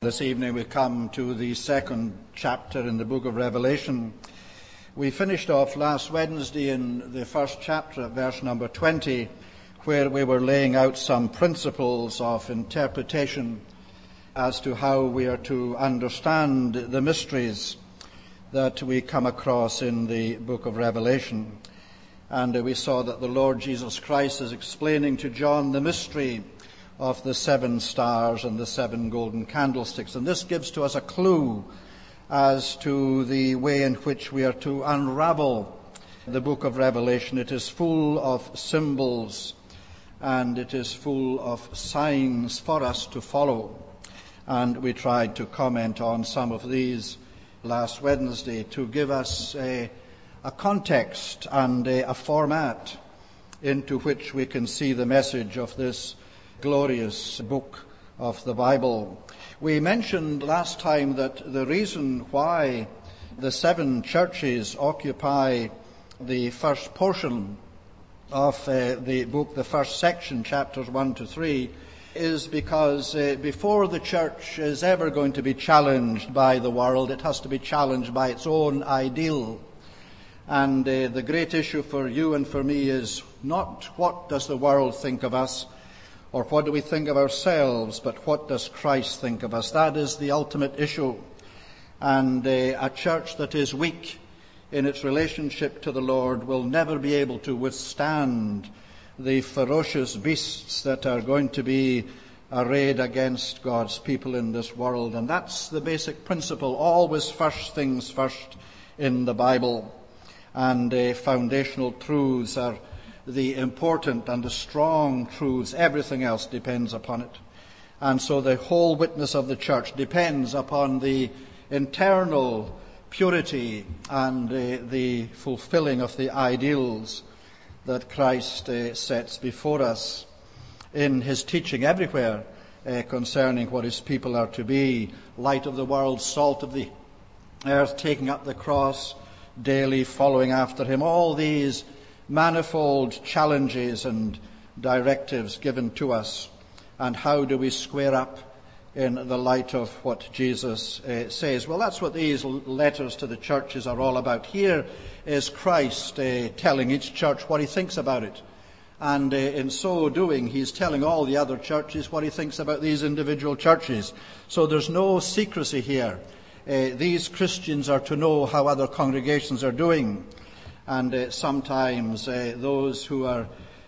This evening we come to the second chapter in the book of Revelation. We finished off last Wednesday in the first chapter at verse number 20, where we were laying out some principles of interpretation as to how we are to understand the mysteries that we come across in the book of Revelation. And we saw that the Lord Jesus Christ is explaining to John the mystery of the 7 stars and the 7 golden candlesticks. And this gives to us a clue as to the way in which we are to unravel the book of Revelation. It is full of symbols and it is full of signs for us to follow. And we tried to comment on some of these last Wednesday to give us a context and a format into which we can see the message of this glorious book of the Bible. We mentioned last time that the reason why the 7 churches occupy the first portion of the book, the first section, chapters 1 to 3, is because before the church is ever going to be challenged by the world, it has to be challenged by its own ideal. And the great issue for you and for me is not what does the world think of us, or what do we think of ourselves, but what does Christ think of us? That is the ultimate issue. And a church that is weak in its relationship to the Lord will never be able to withstand the ferocious beasts that are going to be arrayed against God's people in this world. And that's the basic principle. Always first things first in the Bible. And foundational truths are the important and the strong truths. Everything else depends upon it. And so the whole witness of the church depends upon the internal purity and the fulfilling of the ideals that Christ sets before us in his teaching everywhere concerning what his people are to be. Light of the world, salt of the earth, taking up the cross daily, following after him. All these manifold challenges and directives given to us. And how do we square up in the light of what Jesus says? Well, that's what these letters to the churches are all about. Here is Christ telling each church what he thinks about it. And in so doing, he's telling all the other churches what he thinks about these individual churches. So there's no secrecy here. These Christians are to know how other congregations are doing. And sometimes those who are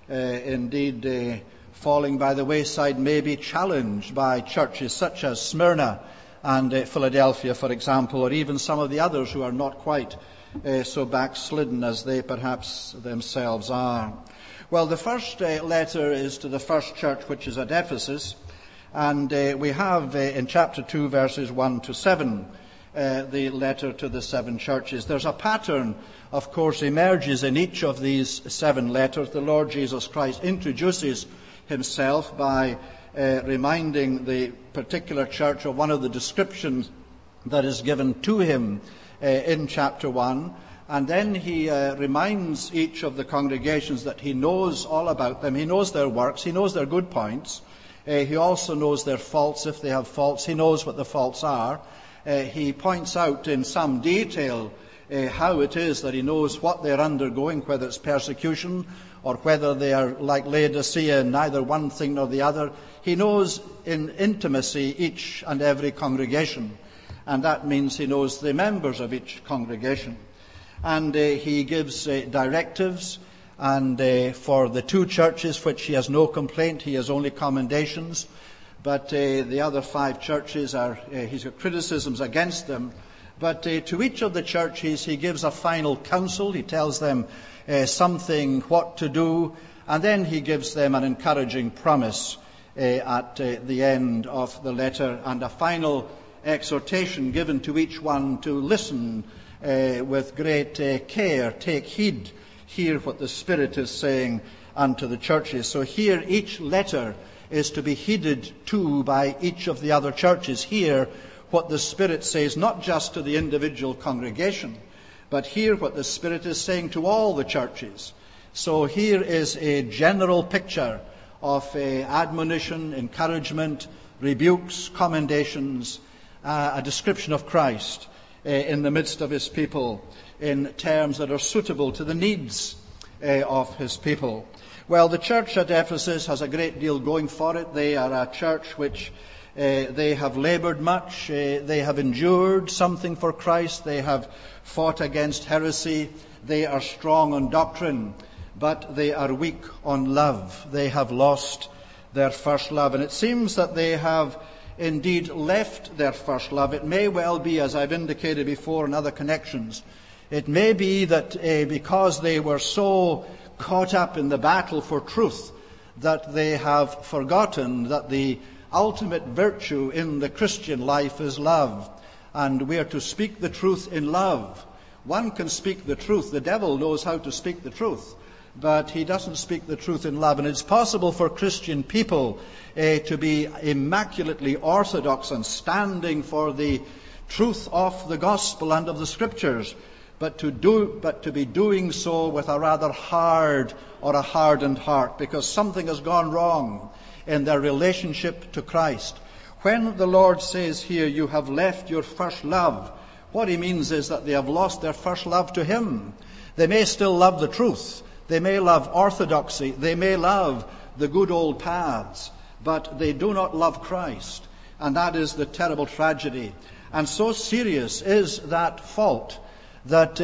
indeed falling by the wayside may be challenged by churches such as Smyrna and Philadelphia, for example, or even some of the others who are not quite so backslidden as they perhaps themselves are. Well, the first letter is to the first church, which is at Ephesus, and we have in chapter 2, verses 1 to 7, the letter to the 7 churches. There's a pattern, of course, emerges in each of these 7 letters. The Lord Jesus Christ introduces himself by reminding the particular church of one of the descriptions that is given to him in chapter 1. And then he reminds each of the congregations that he knows all about them. He knows their works. He knows their good points. He also knows their faults, if they have faults. He knows what the faults are. He points out in some detail how it is that he knows what they're undergoing, whether it's persecution or whether they are like Laodicea, neither one thing nor the other. He knows in intimacy each and every congregation, and that means he knows the members of each congregation. And he gives directives, and for the 2 churches which he has no complaint, he has only commendations. But the other 5 churches he's got criticisms against them. But to each of the churches he gives a final counsel. He tells them something what to do, and then he gives them an encouraging promise at the end of the letter, and a final exhortation given to each one to listen with great care, take heed, hear what the Spirit is saying unto the churches. So here each letter is to be heeded to by each of the other churches. Hear what the Spirit says, not just to the individual congregation, but hear what the Spirit is saying to all the churches. So here is a general picture of admonition, encouragement, rebukes, commendations, a description of Christ in the midst of his people in terms that are suitable to the needs of his people. Well, the church at Ephesus has a great deal going for it. They are a church which they have labored much. They have endured something for Christ. They have fought against heresy. They are strong on doctrine, but they are weak on love. They have lost their first love. And it seems that they have indeed left their first love. It may well be, as I've indicated before in other connections, it may be that because they were so caught up in the battle for truth that they have forgotten that the ultimate virtue in the Christian life is love. And we are to speak the truth in love. One can speak the truth. The devil knows how to speak the truth, but he doesn't speak the truth in love. And it's possible for Christian people to be immaculately orthodox and standing for the truth of the gospel and of the scriptures, but to be doing so with a rather hard or a hardened heart, because something has gone wrong in their relationship to Christ. When the Lord says here, you have left your first love, what he means is that they have lost their first love to him. They may still love the truth. They may love orthodoxy. They may love the good old paths, but they do not love Christ. And that is the terrible tragedy. And so serious is that fault that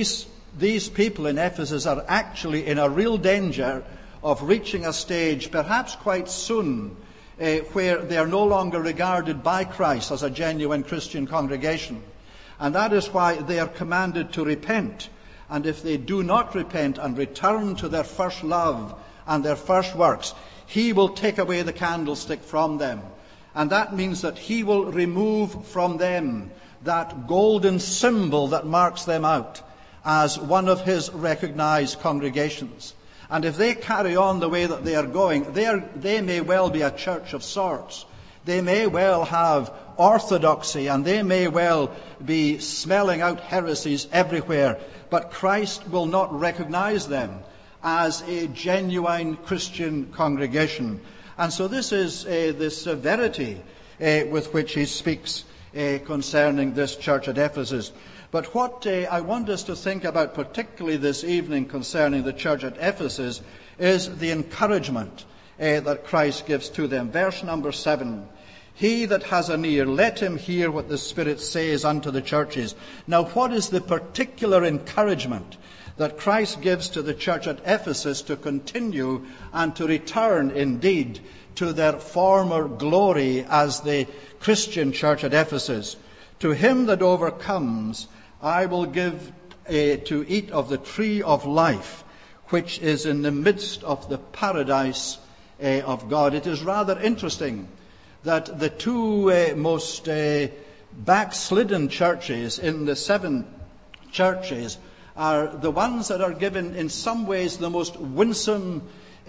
these people in Ephesus are actually in a real danger of reaching a stage, perhaps quite soon, where they are no longer regarded by Christ as a genuine Christian congregation. And that is why they are commanded to repent. And if they do not repent and return to their first love and their first works, he will take away the candlestick from them. And that means that he will remove from them that golden symbol that marks them out as one of his recognized congregations. And if they carry on the way that they are going, they may well be a church of sorts. They may well have orthodoxy, and they may well be smelling out heresies everywhere, but Christ will not recognize them as a genuine Christian congregation. And so this is the severity with which he speaks concerning this church at Ephesus. But what I want us to think about particularly this evening concerning the church at Ephesus is the encouragement that Christ gives to them. Verse number 7. He that has an ear, let him hear what the Spirit says unto the churches. Now, what is the particular encouragement that Christ gives to the church at Ephesus to continue and to return indeed to their former glory as the Christian church at Ephesus? To him that overcomes, I will give to eat of the tree of life, which is in the midst of the paradise of God. It is rather interesting that the two most backslidden churches in the 7 churches are the ones that are given in some ways the most winsome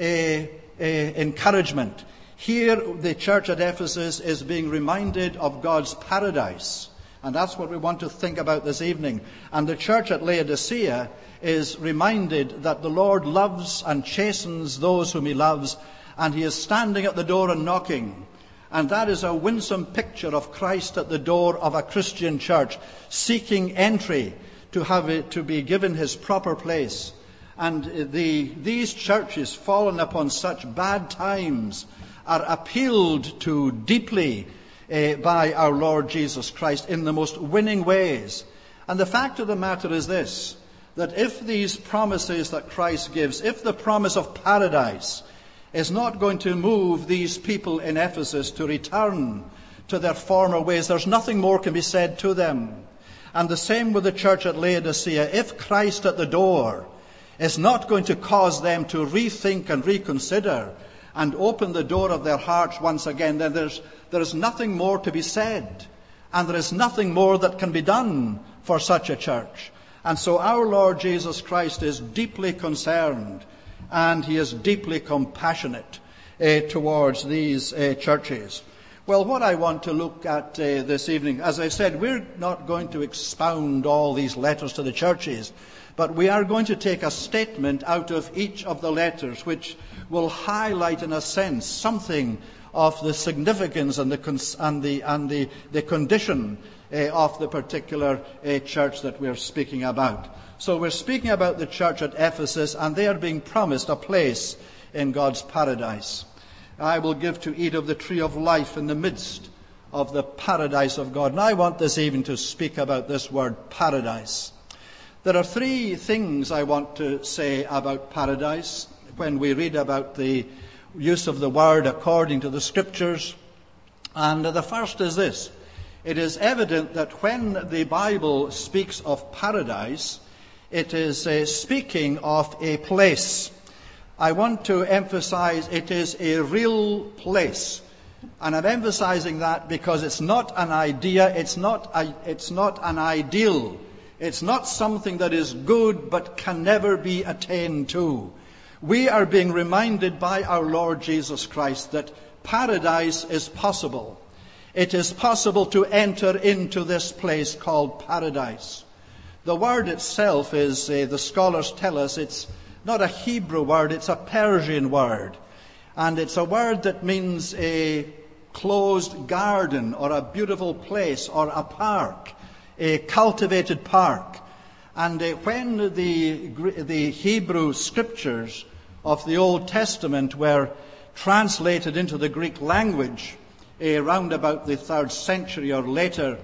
encouragement. Here the church at Ephesus is being reminded of God's paradise. And that's what we want to think about this evening. And the church at Laodicea is reminded that the Lord loves and chastens those whom he loves, and he is standing at the door and knocking. And that is a winsome picture of Christ at the door of a Christian church, seeking entry to have it to be given his proper place. And these churches, fallen upon such bad times, are appealed to deeply by our Lord Jesus Christ in the most winning ways. And the fact of the matter is this, that if these promises that Christ gives, if the promise of paradise is not going to move these people in Ephesus to return to their former ways, there's nothing more can be said to them. And the same with the church at Laodicea. If Christ at the door is not going to cause them to rethink and reconsider and open the door of their hearts once again, then there is nothing more to be said. And there is nothing more that can be done for such a church. And so our Lord Jesus Christ is deeply concerned, and he is deeply compassionate towards these churches. Well, what I want to look at this evening, as I said, we're not going to expound all these letters to the churches, but we are going to take a statement out of each of the letters which will highlight, in a sense, something of the significance and the condition of the particular church that we're speaking about. So we're speaking about the church at Ephesus, and they are being promised a place in God's paradise. I will give to eat of the tree of life in the midst of the paradise of God. And I want this evening to speak about this word paradise. There are three things I want to say about paradise when we read about the use of the word according to the Scriptures. And the first is this. It is evident that when the Bible speaks of paradise, it is speaking of a place. I want to emphasize it is a real place. And I'm emphasizing that because it's not an idea, it's not an ideal. It's not something that is good but can never be attained to. We are being reminded by our Lord Jesus Christ that paradise is possible. It is possible to enter into this place called paradise. The word itself is, the scholars tell us, it's not a Hebrew word, it's a Persian word. And it's a word that means a closed garden or a beautiful place or a park, a cultivated park. And when the Hebrew scriptures of the Old Testament were translated into the Greek language around about the 3rd century or later,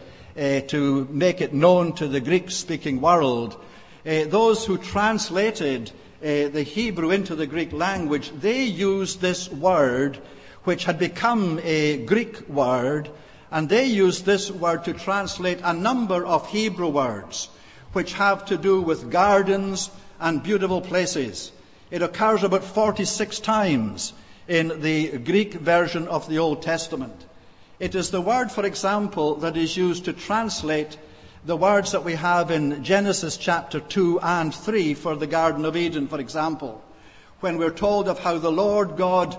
to make it known to the Greek-speaking world, those who translated the Hebrew into the Greek language, they used this word, which had become a Greek word, and they used this word to translate a number of Hebrew words, which have to do with gardens and beautiful places. It occurs about 46 times in the Greek version of the Old Testament. It is the word, for example, that is used to translate the words that we have in Genesis chapter 2 and 3 for the Garden of Eden, for example, when we're told of how the Lord God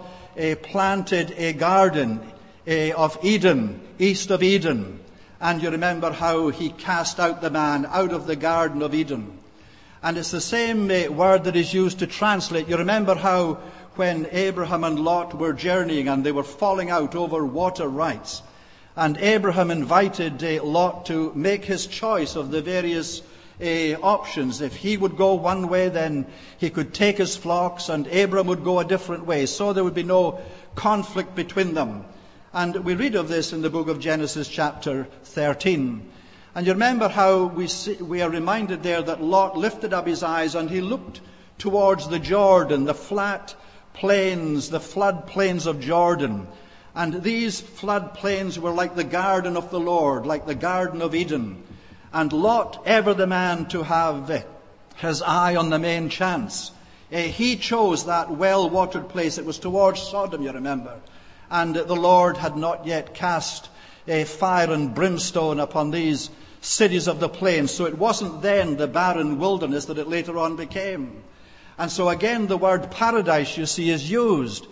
planted a garden of Eden, east of Eden. And you remember how he cast out the man out of the Garden of Eden. And it's the same word that is used to translate. You remember how when Abraham and Lot were journeying and they were falling out over water rights, and Abraham invited Lot to make his choice of the various options. If he would go one way, then he could take his flocks, and Abraham would go a different way, so there would be no conflict between them. And we read of this in the book of Genesis chapter 13. And you remember how we are reminded there that Lot lifted up his eyes and he looked towards the Jordan, the flat plains, the flood plains of Jordan. And these flood plains were like the garden of the Lord, like the Garden of Eden. And Lot, ever the man to have his eye on the main chance, he chose that well-watered place. It was towards Sodom, you remember. And the Lord had not yet cast fire and brimstone upon these cities of the plains. So it wasn't then the barren wilderness that it later on became. And so again, the word paradise, you see, is used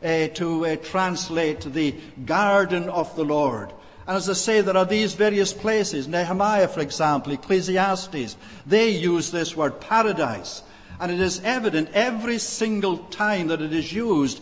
to translate the garden of the Lord. And as I say, there are these various places. Nehemiah, for example, Ecclesiastes, they use this word paradise. And it is evident every single time that it is used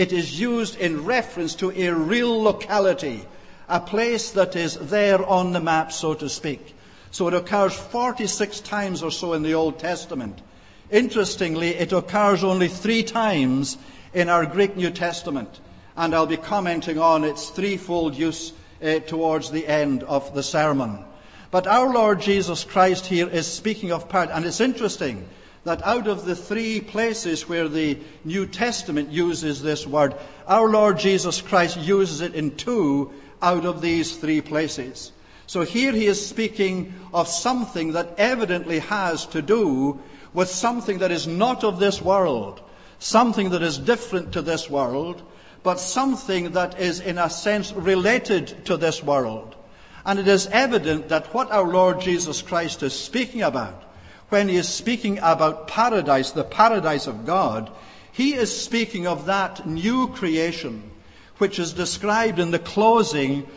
in reference to a real locality, a place that is there on the map, so to speak. So it occurs 46 times or so in the Old Testament. Interestingly, it occurs only 3 times in our Greek New Testament. And I'll be commenting on its threefold use towards the end of the sermon. But our Lord Jesus Christ here is speaking of paradise. And it's interesting that out of the 3 places where the New Testament uses this word, our Lord Jesus Christ uses it in 2 out of these 3 places. So here he is speaking of something that evidently has to do with something that is not of this world, something that is different to this world, but something that is in a sense related to this world. And it is evident that what our Lord Jesus Christ is speaking about, when he is speaking about paradise, the paradise of God, he is speaking of that new creation, which is described in the closing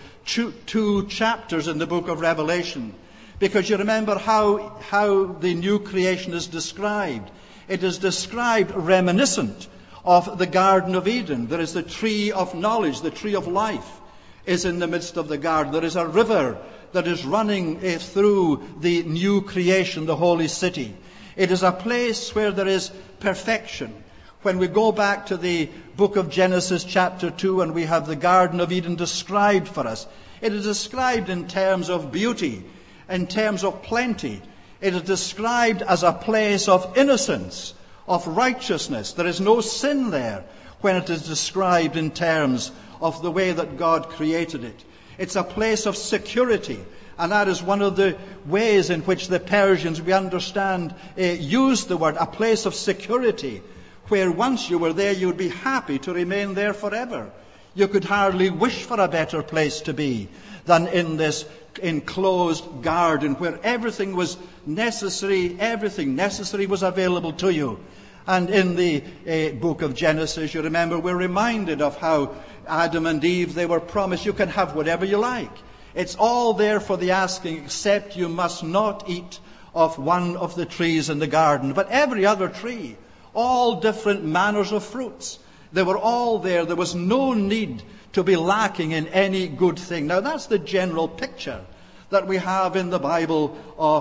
2 chapters in the book of Revelation. Because you remember how the new creation is described. It is described reminiscent of the Garden of Eden. There is the tree of knowledge, the tree of life is in the midst of the garden. There is a river that is running through the new creation, the holy city. It is a place where there is perfection. When we go back to the book of Genesis chapter 2 and we have the Garden of Eden described for us, it is described in terms of beauty, in terms of plenty. It is described as a place of innocence, of righteousness. There is no sin there when it is described in terms of the way that God created it. It's a place of security. And that is one of the ways in which the Persians, we understand, used the word, a place of security, where once you were there, you would be happy to remain there forever. You could hardly wish for a better place to be than in this enclosed garden where everything was necessary, everything necessary was available to you. And in the book of Genesis, you remember, we're reminded of how Adam and Eve, they were promised, you can have whatever you like. It's all there for the asking, except you must not eat of one of the trees in the garden. But every other tree, all different manners of fruits, they were all there. There was no need to be lacking in any good thing. Now that's the general picture that we have in the Bible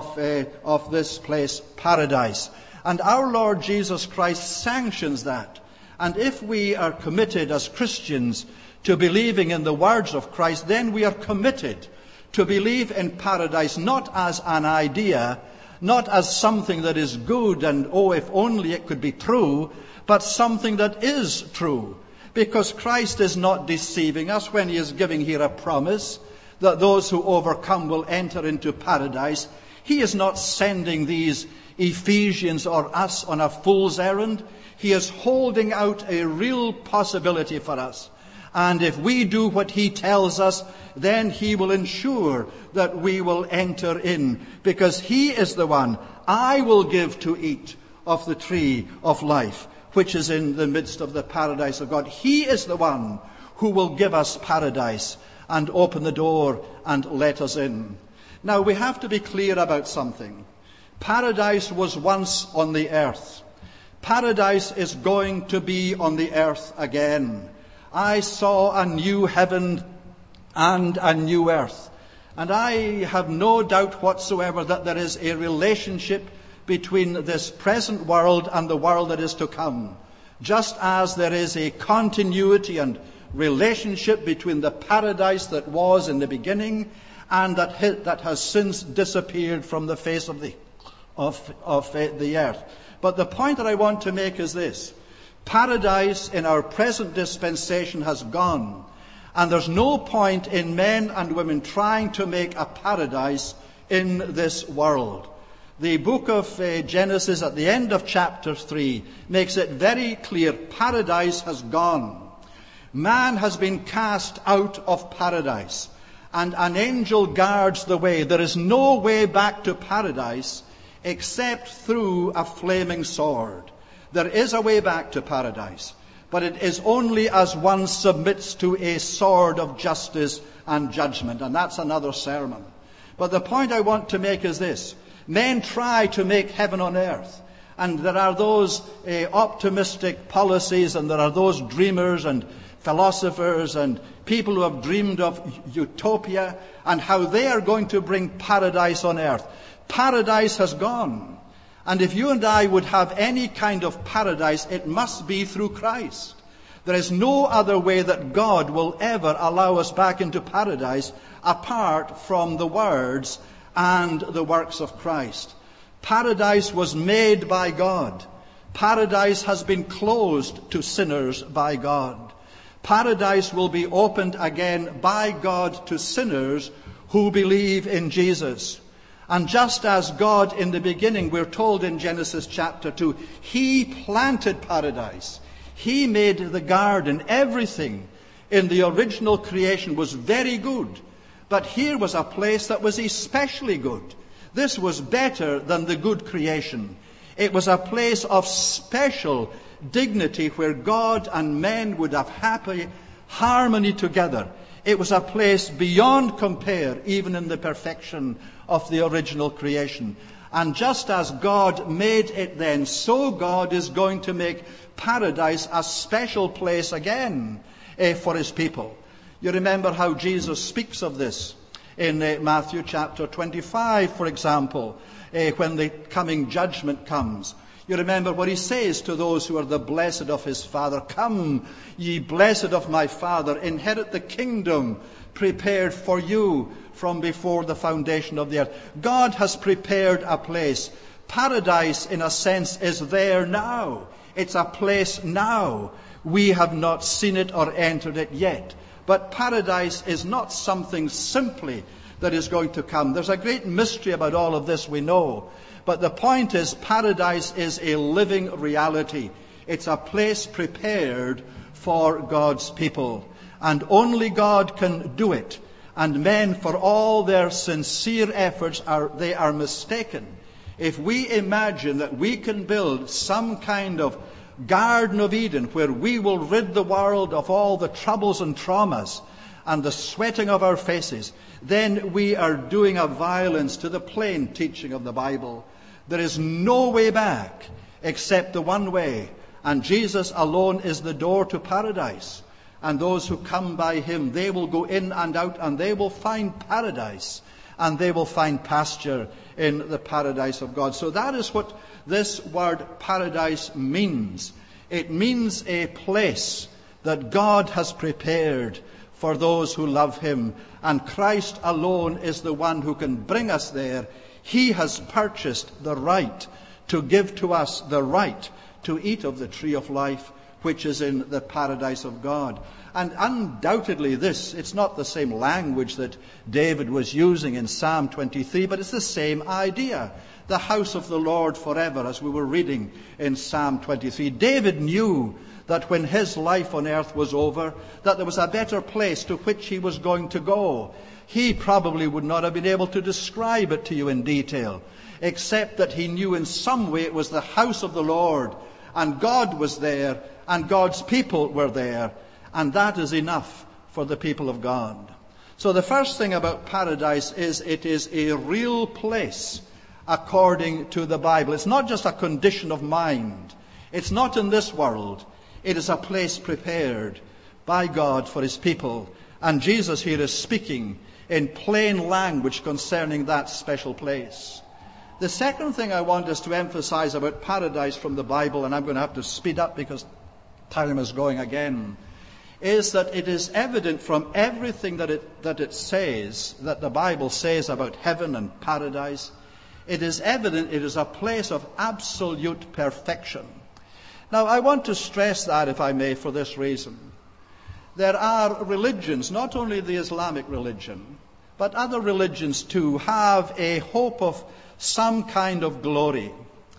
of this place, paradise. And our Lord Jesus Christ sanctions that. And if we are committed as Christians to believing in the words of Christ, then we are committed to believe in paradise not as an idea, not as something that is good and, oh, if only it could be true, but something that is true. Because Christ is not deceiving us when he is giving here a promise that those who overcome will enter into paradise. He is not sending these Ephesians or us on a fool's errand. He is holding out a real possibility for us. And if we do what he tells us, then he will ensure that we will enter in. Because he is the one, I will give to eat of the tree of life, which is in the midst of the paradise of God. He is the one who will give us paradise and open the door and let us in. Now we have to be clear about something. Paradise was once on the earth. Paradise is going to be on the earth again. I saw a new heaven and a new earth. And I have no doubt whatsoever that there is a relationship between this present world and the world that is to come. Just as there is a continuity and relationship between the paradise that was in the beginning and that has since disappeared from the face of the earth. But the point that I want to make is this. Paradise in our present dispensation has gone. And there's no point in men and women trying to make a paradise in this world. The book of Genesis at the end of chapter 3 makes it very clear paradise has gone. Man has been cast out of paradise. And an angel guards the way. There is no way back to paradise except through a flaming sword. There is a way back to paradise, but it is only as one submits to a sword of justice and judgment, and that's another sermon. But the point I want to make is this. Men try to make heaven on earth, and there are those optimistic policies, and there are those dreamers and philosophers and people who have dreamed of utopia and how they are going to bring paradise on earth. Paradise has gone. And if you and I would have any kind of paradise, it must be through Christ. There is no other way that God will ever allow us back into paradise apart from the words and the works of Christ. Paradise was made by God. Paradise has been closed to sinners by God. Paradise will be opened again by God to sinners who believe in Jesus. And just as God in the beginning, we're told in Genesis chapter 2, he planted paradise. He made the garden. Everything in the original creation was very good. But here was a place that was especially good. This was better than the good creation. It was a place of special dignity where God and men would have happy harmony together. It was a place beyond compare, even in the perfection of the original creation. And just as God made it then, so God is going to make paradise a special place again for his people. You remember how Jesus speaks of this in Matthew chapter 25, for example, when the coming judgment comes. You remember what he says to those who are the blessed of his Father. Come, ye blessed of my Father, inherit the kingdom prepared for you from before the foundation of the earth. God has prepared a place. Paradise, in a sense, is there now. It's a place now. We have not seen it or entered it yet. But paradise is not something simply that is going to come. There's a great mystery about all of this, we know. But the point is, paradise is a living reality. It's a place prepared for God's people. And only God can do it. And men, for all their sincere efforts, they are mistaken if we imagine that we can build some kind of Garden of Eden where we will rid the world of all the troubles and traumas and the sweating of our faces. Then we are doing a violence to the plain teaching of the Bible. There is no way back except the one way. And Jesus alone is the door to paradise. And those who come by him, they will go in and out, and they will find paradise, and they will find pasture in the paradise of God. So that is what this word paradise means. It means a place that God has prepared for those who love him. And Christ alone is the one who can bring us there. He has purchased the right to give to us the right to eat of the tree of life, which is in the paradise of God. And undoubtedly it's not the same language that David was using in Psalm 23, but it's the same idea. The house of the Lord forever, as we were reading in Psalm 23. David knew that when his life on earth was over, that there was a better place to which he was going to go. He probably would not have been able to describe it to you in detail, except that he knew in some way it was the house of the Lord, and God was there, and God's people were there, and that is enough for the people of God. So the first thing about paradise is it is a real place according to the Bible. It's not just a condition of mind. It's not in this world. It is a place prepared by God for his people. And Jesus here is speaking in plain language concerning that special place. The second thing I want us to emphasize about paradise from the Bible, and I'm going to have to speed up because time is going again, is that it is evident from everything that it says, that the Bible says about heaven and paradise, it is evident it is a place of absolute perfection. Now, I want to stress that, if I may, for this reason. There are religions, not only the Islamic religion, but other religions too, have a hope of some kind of glory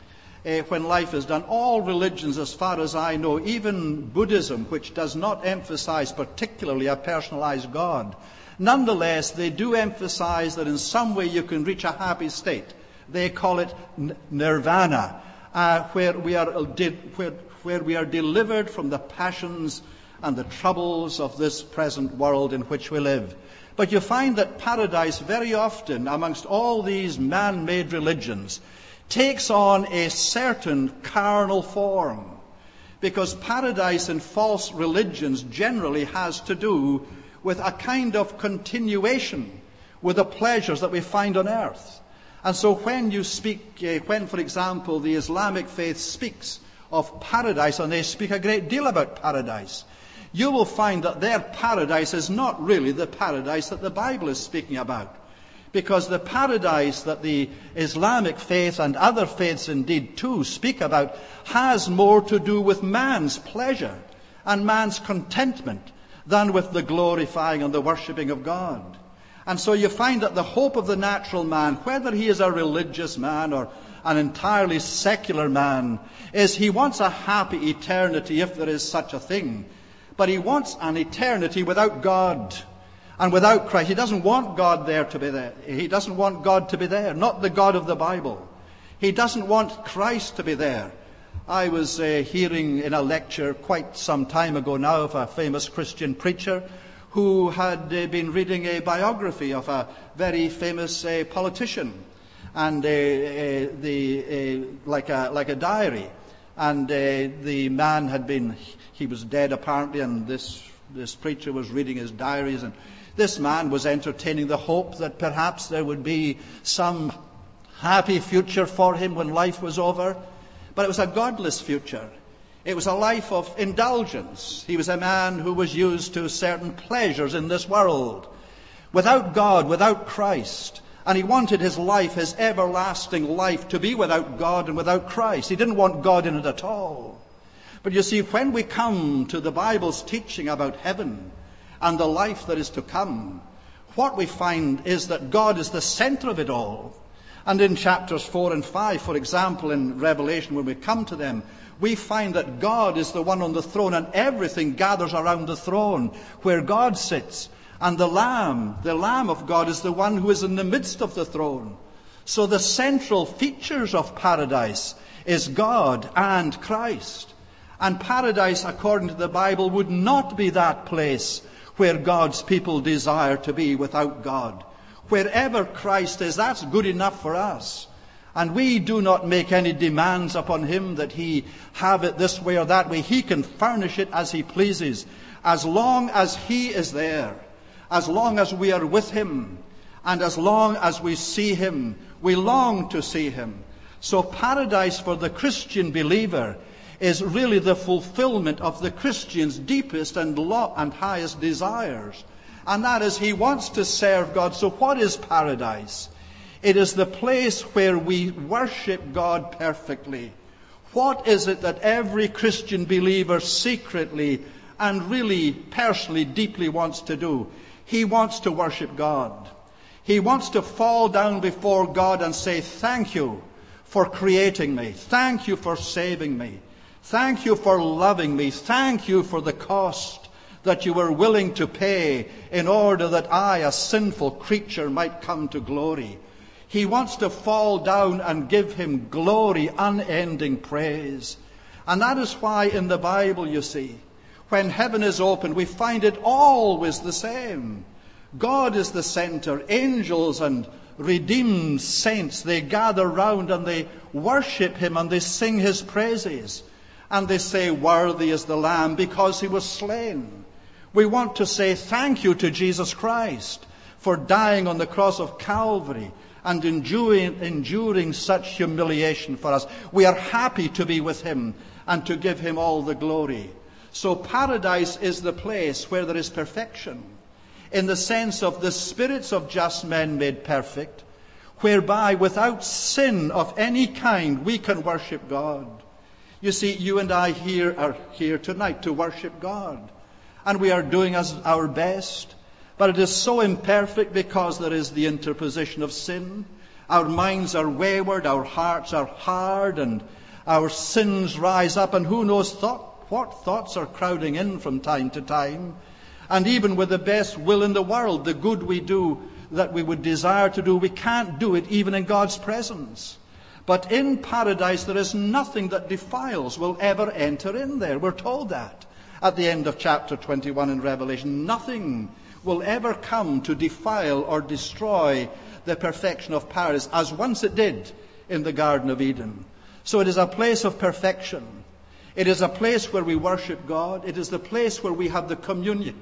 when life is done. All religions, as far as I know, even Buddhism, which does not emphasize particularly a personalized God, nonetheless, they do emphasize that in some way you can reach a happy state. They call it nirvana, where we are delivered from the passions and the troubles of this present world in which we live. But you find that paradise very often, amongst all these man-made religions, takes on a certain carnal form. Because paradise in false religions generally has to do with a kind of continuation with the pleasures that we find on earth. And so when you speak, when, for example, the Islamic faith speaks of paradise, and they speak a great deal about paradise, you will find that their paradise is not really the paradise that the Bible is speaking about. Because the paradise that the Islamic faith and other faiths indeed too speak about has more to do with man's pleasure and man's contentment than with the glorifying and the worshipping of God. And so you find that the hope of the natural man, whether he is a religious man or an entirely secular man, is he wants a happy eternity, if there is such a thing. But he wants an eternity without God and without Christ. He doesn't want God there to be there. He doesn't want God to be there, not the God of the Bible. He doesn't want Christ to be there. I was hearing in a lecture quite some time ago now of a famous Christian preacher who had been reading a biography of a very famous politician. and like a diary. And the man he was dead apparently, and this preacher was reading his diaries, and this man was entertaining the hope that perhaps there would be some happy future for him when life was over. But it was a godless future. It was a life of indulgence. He was a man who was used to certain pleasures in this world, without God, without Christ. And he wanted his life, his everlasting life, to be without God and without Christ. He didn't want God in it at all. But you see, when we come to the Bible's teaching about heaven and the life that is to come, what we find is that God is the center of it all. And in chapters 4 and 5, for example, in Revelation, when we come to them, we find that God is the one on the throne, and everything gathers around the throne where God sits. And the Lamb of God, is the one who is in the midst of the throne. So the central features of paradise is God and Christ. And paradise, according to the Bible, would not be that place where God's people desire to be without God. Wherever Christ is, that's good enough for us. And we do not make any demands upon him that he have it this way or that way. He can furnish it as he pleases, as long as he is there, as long as we are with him, and as long as we see him. We long to see him. So paradise for the Christian believer is really the fulfillment of the Christian's deepest and highest desires. And that is, he wants to serve God. So what is paradise? It is the place where we worship God perfectly. What is it that every Christian believer secretly and really personally, deeply wants to do? He wants to worship God. He wants to fall down before God and say, thank you for creating me. Thank you for saving me. Thank you for loving me. Thank you for the cost that you were willing to pay in order that I, a sinful creature, might come to glory. He wants to fall down and give him glory, unending praise. And that is why in the Bible, you see, when heaven is opened, we find it always the same. God is the center. Angels and redeemed saints, they gather round and they worship him and they sing his praises. And they say, worthy is the Lamb, because he was slain. We want to say thank you to Jesus Christ for dying on the cross of Calvary and enduring such humiliation for us. We are happy to be with him and to give him all the glory. So paradise is the place where there is perfection, in the sense of the spirits of just men made perfect, whereby without sin of any kind we can worship God. You see, you and I are here tonight to worship God. And we are doing our best. But it is so imperfect because there is the interposition of sin. Our minds are wayward, our hearts are hard, and our sins rise up. And who knows what thoughts are crowding in from time to time. And even with the best will in the world, the good we do that we would desire to do, we can't do it even in God's presence. But in paradise, there is nothing that defiles will ever enter in there. We're told that at the end of chapter 21 in Revelation. Nothing will ever come to defile or destroy the perfection of paradise, as once it did in the Garden of Eden. So it is a place of perfection. It is a place where we worship God. It is the place where we have the communion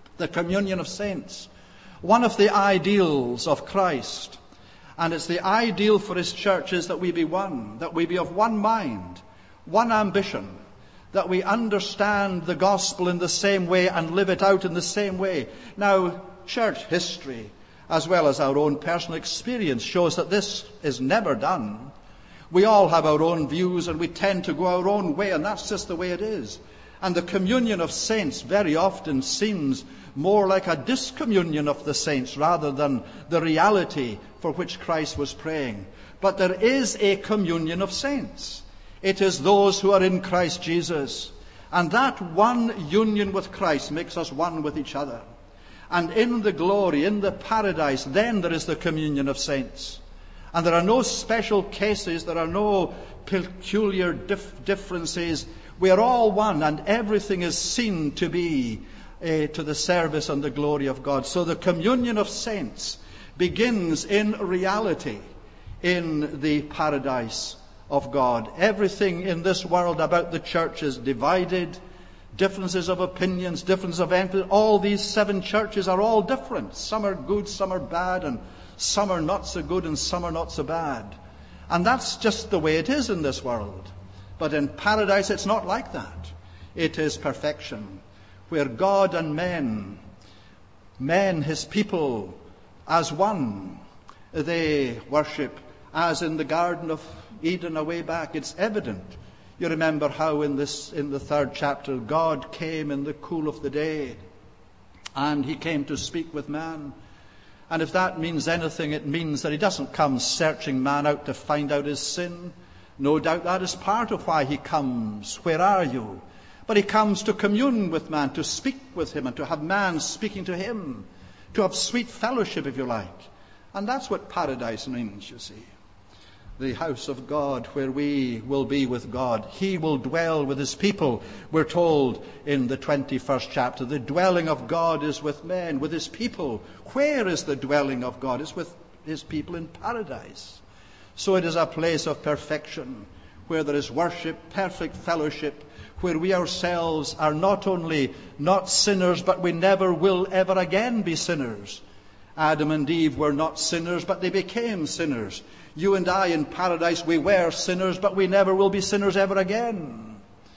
of saints. One of the ideals of Christ, and it's the ideal for his church, is that we be one, that we be of one mind, one ambition, that we understand the gospel in the same way and live it out in the same way. Now, church history, as well as our own personal experience, shows that this is never done. We all have our own views and we tend to go our own way, and that's just the way it is. And the communion of saints very often seems more like a discommunion of the saints rather than the reality for which Christ was praying. But there is a communion of saints. It is those who are in Christ Jesus. And that one union with Christ makes us one with each other. And in the glory, in the paradise, then there is the communion of saints. And there are no special cases, there are no peculiar differences. We are all one, and everything is seen to be to the service and the glory of God. So the communion of saints begins in reality, in the paradise of God. Everything in this world about the church is divided. Differences of opinions, differences of emphasis. All these 7 churches are all different. Some are good, some are bad, and some are not so good and some are not so bad. And that's just the way it is in this world. But in paradise it's not like that. It is perfection, where God and men, his people, as one, they worship as in the Garden of Eden a way back. It's evident. You remember how in the 3rd chapter, God came in the cool of the day, and he came to speak with man. And if that means anything, it means that he doesn't come searching man out to find out his sin. No doubt that is part of why he comes. Where are you? But he comes to commune with man, to speak with him, and to have man speaking to him, to have sweet fellowship, if you like. And that's what paradise means, you see. The house of God, where we will be with God. He will dwell with his people. We're told in the 21st chapter, the dwelling of God is with men, with his people. Where is the dwelling of God? It's with his people in paradise. So it is a place of perfection, where there is worship, perfect fellowship, where we ourselves are not only not sinners, but we never will ever again be sinners. Adam and Eve were not sinners, but they became sinners. You and I in paradise, we were sinners, but we never will be sinners ever again.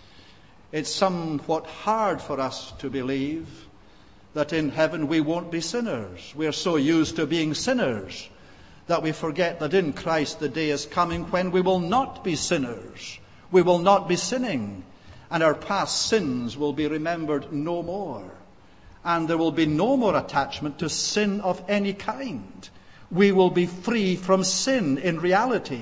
It's somewhat hard for us to believe that in heaven we won't be sinners. We're so used to being sinners that we forget that in Christ the day is coming when we will not be sinners. We will not be sinning, and our past sins will be remembered no more. And there will be no more attachment to sin of any kind. We will be free from sin in reality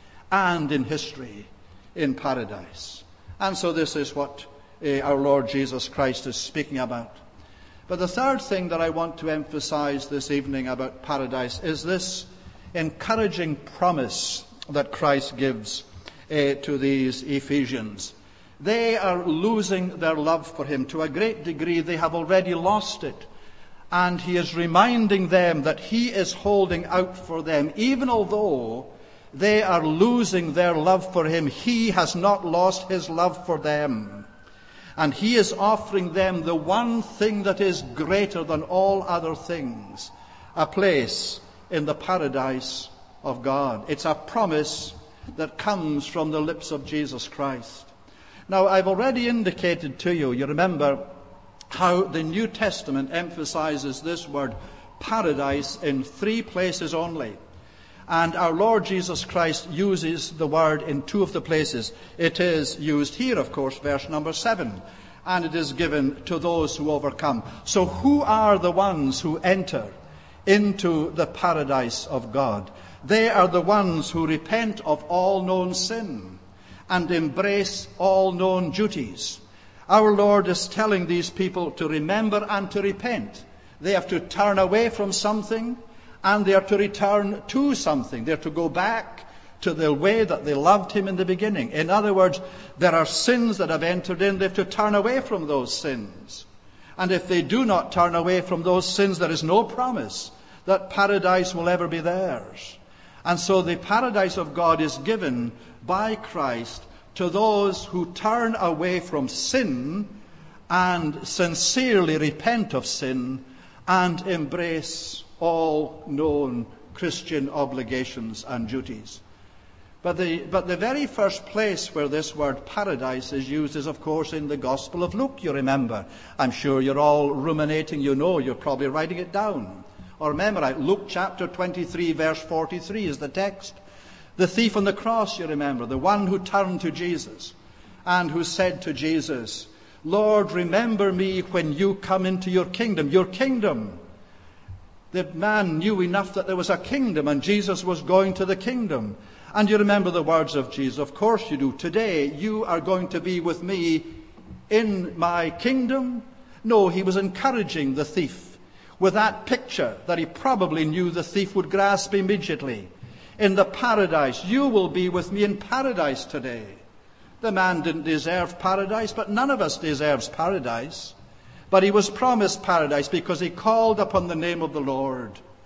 and in history in paradise. And so this is what our Lord Jesus Christ is speaking about. But the third thing that I want to emphasize this evening about paradise is this encouraging promise that Christ gives to these Ephesians. They are losing their love for him. To a great degree, they have already lost it. And he is reminding them that he is holding out for them. Even although they are losing their love for him, he has not lost his love for them. And he is offering them the one thing that is greater than all other things, a place in the paradise of God. It's a promise that comes from the lips of Jesus Christ. Now, I've already indicated to you, you remember, how the New Testament emphasizes this word paradise in 3 places only. And our Lord Jesus Christ uses the word in 2 of the places. It is used here, of course, verse number 7. And it is given to those who overcome. So who are the ones who enter into the paradise of God? They are the ones who repent of all known sin and embrace all known duties. Our Lord is telling these people to remember and to repent. They have to turn away from something and they are to return to something. They are to go back to the way that they loved him in the beginning. In other words, there are sins that have entered in. They have to turn away from those sins. And if they do not turn away from those sins, there is no promise that paradise will ever be theirs. And so the paradise of God is given by Christ to those who turn away from sin and sincerely repent of sin and embrace all known Christian obligations and duties. But the very first place where this word paradise is used is, of course, in the Gospel of Luke, you remember. I'm sure you're all ruminating, you're probably writing it down. Or memorize. Luke chapter 23, verse 43 is the text. The thief on the cross, you remember, the one who turned to Jesus and who said to Jesus, Lord, remember me when you come into your kingdom. Your kingdom. The man knew enough that there was a kingdom and Jesus was going to the kingdom. And you remember the words of Jesus. Of course you do. Today you are going to be with me in my kingdom. No, he was encouraging the thief with that picture that he probably knew the thief would grasp immediately. In the paradise, you will be with me in paradise today. The man didn't deserve paradise, but none of us deserves paradise. But he was promised paradise because he called upon the name of the Lord.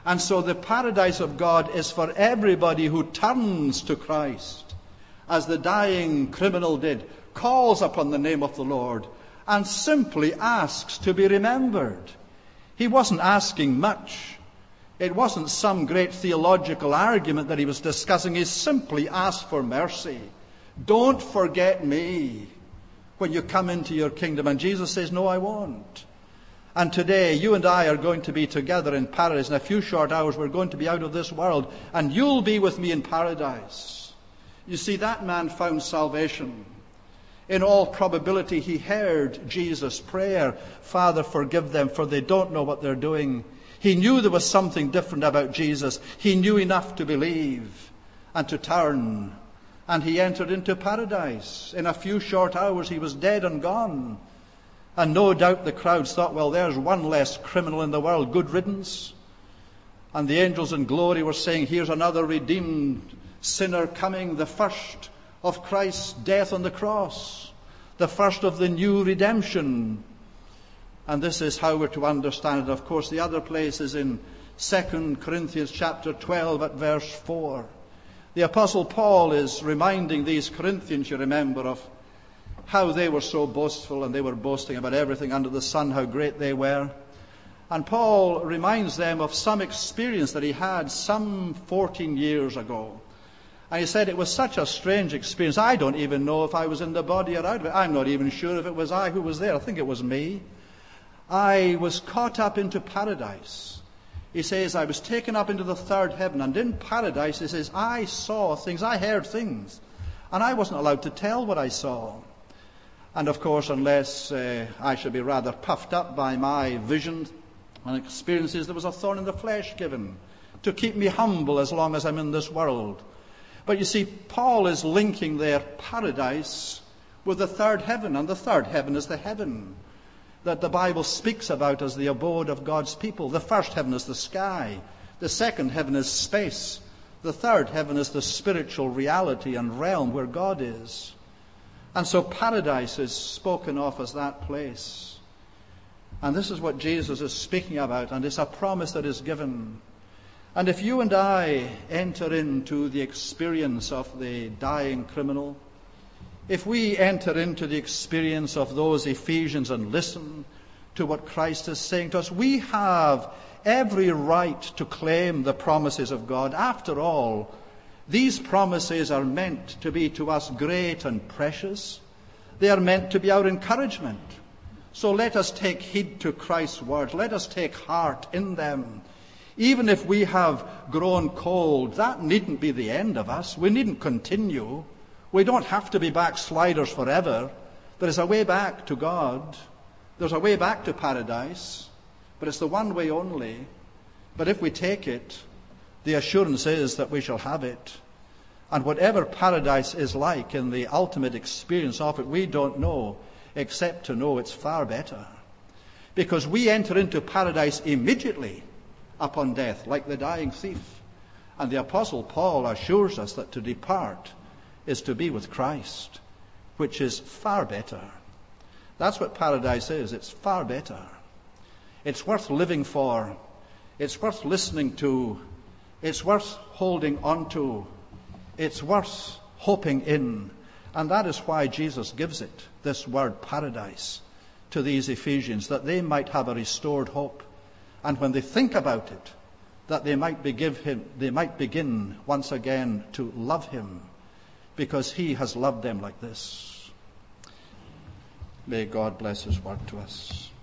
And so the paradise of God is for everybody who turns to Christ, as the dying criminal did, calls upon the name of the Lord, and simply asks to be remembered. He wasn't asking much. It wasn't some great theological argument that he was discussing. He simply asked for mercy. Don't forget me when you come into your kingdom. And Jesus says, no, I won't. And today, you and I are going to be together in paradise. In a few short hours, we're going to be out of this world, and you'll be with me in paradise. You see, that man found salvation. In all probability, he heard Jesus' prayer, Father, forgive them, for they don't know what they're doing. He knew there was something different about Jesus. He knew enough to believe and to turn. And he entered into paradise. In a few short hours, he was dead and gone. And no doubt the crowds thought, well, there's one less criminal in the world. Good riddance. And the angels in glory were saying, here's another redeemed sinner coming, the first of Christ's death on the cross, the first of the new redemption. And this is how we're to understand it. Of course, the other place is in 2 Corinthians chapter 12 at verse 4. The Apostle Paul is reminding these Corinthians, you remember, of how they were so boastful, and they were boasting about everything under the sun, how great they were. And Paul reminds them of some experience that he had some 14 years ago. And he said it was such a strange experience. I don't even know if I was in the body or out of it. I'm not even sure if it was I who was there. I think it was me. I was caught up into paradise. He says, I was taken up into the third heaven. And in paradise, he says, I saw things, I heard things. And I wasn't allowed to tell what I saw. And of course, unless I should be rather puffed up by my visions and experiences, there was a thorn in the flesh given to keep me humble as long as I'm in this world. But you see, Paul is linking their paradise with the third heaven. And the third heaven is the heaven that the Bible speaks about as the abode of God's people. The first heaven is the sky. The second heaven is space. The third heaven is the spiritual reality and realm where God is. And so paradise is spoken of as that place. And this is what Jesus is speaking about, and it's a promise that is given. And if you and I enter into the experience of the dying criminal, if we enter into the experience of those Ephesians and listen to what Christ is saying to us, we have every right to claim the promises of God. After all, these promises are meant to be to us great and precious. They are meant to be our encouragement. So let us take heed to Christ's words. Let us take heart in them. Even if we have grown cold, that needn't be the end of us. We needn't continue. We don't have to be backsliders forever. There is a way back to God. There's a way back to paradise. But it's the one way only. But if we take it, the assurance is that we shall have it. And whatever paradise is like in the ultimate experience of it, we don't know, except to know it's far better. Because we enter into paradise immediately upon death, like the dying thief. And the Apostle Paul assures us that to depart is to be with Christ, which is far better. That's what paradise is. It's far better. It's worth living for. It's worth listening to. It's worth holding on to. It's worth hoping in. And that is why Jesus gives it, this word paradise, to these Ephesians, that they might have a restored hope. And when they think about it, that they might begin once again to love him, because he has loved them like this. May God bless his word to us.